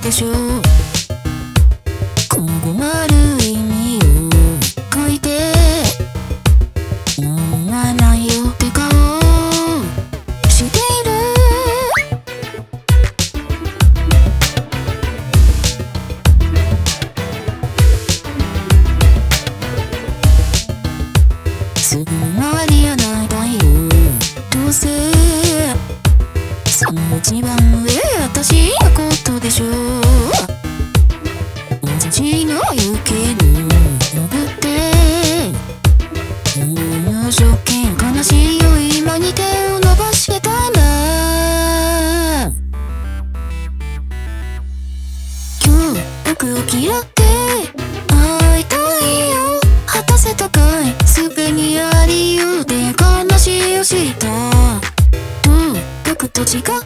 でしょう。今後丸い意味を書いてもうないよって顔している。すぐ回りやないだよどうせその一番上私のことでしょう。土の雪に潜って無条件悲しいよ今に手を伸ばしてたんだ。今日僕を嫌って会いたいよ果たせたかいすべにありようで悲しいをしたどう僕と違う